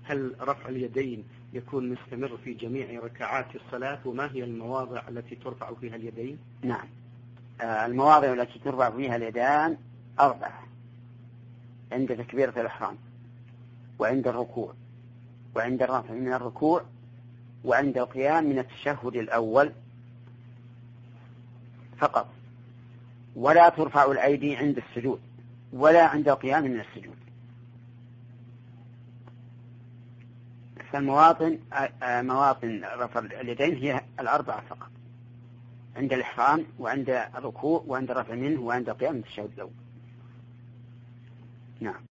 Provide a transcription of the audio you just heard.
هل رفع اليدين يكون مستمر في جميع ركعات الصلاة؟ وما هي المواضع التي ترفع فيها اليدين؟ نعم، المواضع التي ترفع فيها اليدان 4: عند تكبيرة الإحرام، وعند الركوع، وعند الرفع من الركوع، وعند القيام من التشهد الأول فقط. ولا ترفع الأيدي عند السجود ولا عند القيام من السجود. فالمواطن مواطن رفع اليدين هي 4 فقط: عند الإحرام، وعند الركوع، وعند الرفع منه، وعند القيام من التشهد الأول. نعم.